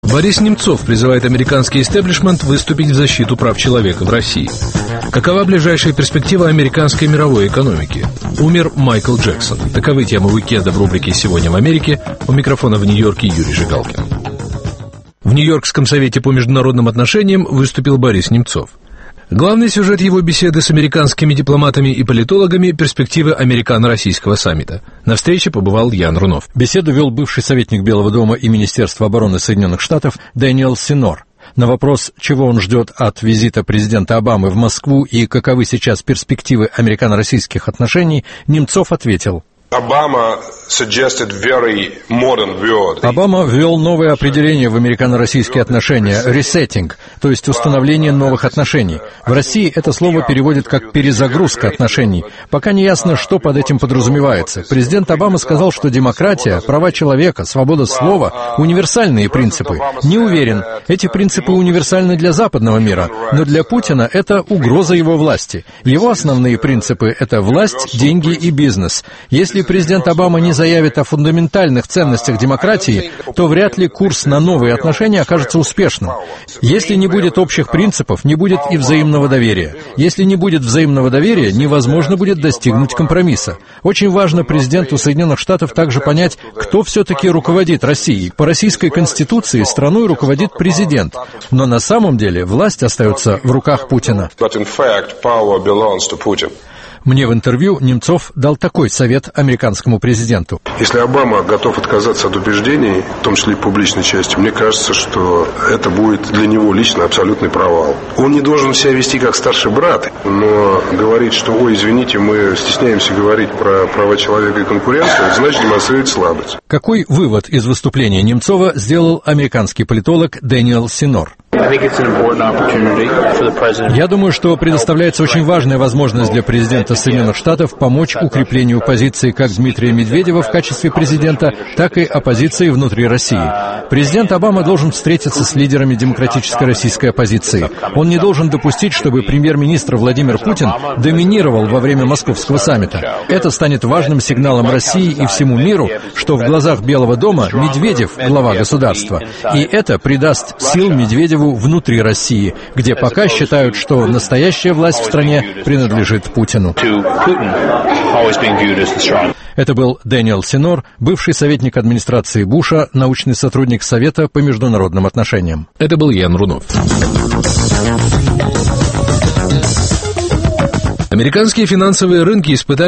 Борис Немцов призывает американский истеблишмент выступить в защиту прав человека в России. Какова ближайшая перспектива американской мировой экономики? Умер Майкл Джексон. Таковы темы уикенда в рубрике «Сегодня в Америке». У микрофона в Нью-Йорке Юрий Жигалкин. В Нью-Йоркском совете по международным отношениям выступил Борис Немцов. Главный сюжет его беседы с американскими дипломатами и политологами – перспективы американо-российского саммита. На встрече побывал Ян Рунов. Беседу вел бывший советник Белого дома и Министерства обороны Соединенных Штатов Дэниел Синор. На вопрос, чего он ждет от визита президента Обамы в Москву и каковы сейчас перспективы американо-российских отношений, Немцов ответил: Обама ввел новое определение в американо-российские отношения – «ресеттинг», то есть установление новых отношений. В России это слово переводят как «перезагрузка отношений». Пока не ясно, что под этим подразумевается. Президент Обама сказал, что демократия, права человека, свобода слова – универсальные принципы. Не уверен, эти принципы универсальны для западного мира, но для Путина это угроза его власти. Его основные принципы – это власть, деньги и бизнес. Если президент Обама не заявит о фундаментальных ценностях демократии, то вряд ли курс на новые отношения окажется успешным. Если не будет общих принципов, не будет и взаимного доверия. Если не будет взаимного доверия, невозможно будет достигнуть компромисса. Очень важно президенту Соединенных Штатов также понять, кто все-таки руководит Россией. По российской конституции страной руководит президент, но на самом деле власть остается в руках Путина. Мне в интервью Немцов дал такой совет американскому президенту. Если Обама готов отказаться от убеждений, в том числе и публичной части, мне кажется, что это будет для него лично абсолютный провал. Он не должен себя вести как старший брат, но говорить, что, ой, извините, мы стесняемся говорить про права человека и конкуренцию, это значит демонстрировать слабость. Какой вывод из выступления Немцова сделал американский политолог Дэниел Синор? Я думаю, что предоставляется очень важная возможность для президента Соединенных Штатов помочь укреплению позиции как Дмитрия Медведева в качестве президента, так и оппозиции внутри России. Президент Обама должен встретиться с лидерами демократической российской оппозиции. Он не должен допустить, чтобы премьер-министр Владимир Путин доминировал во время московского саммита. Это станет важным сигналом России и всему миру, что в глазах Белого дома Медведев – глава государства. И это придаст сил Медведеву внутри России, где пока считают, что настоящая власть в стране принадлежит Путину. Это был Дэниел Синор, бывший советник администрации Буша, научный сотрудник Совета по международным отношениям. Это был Ян Рунов. Американские финансовые рынки испытали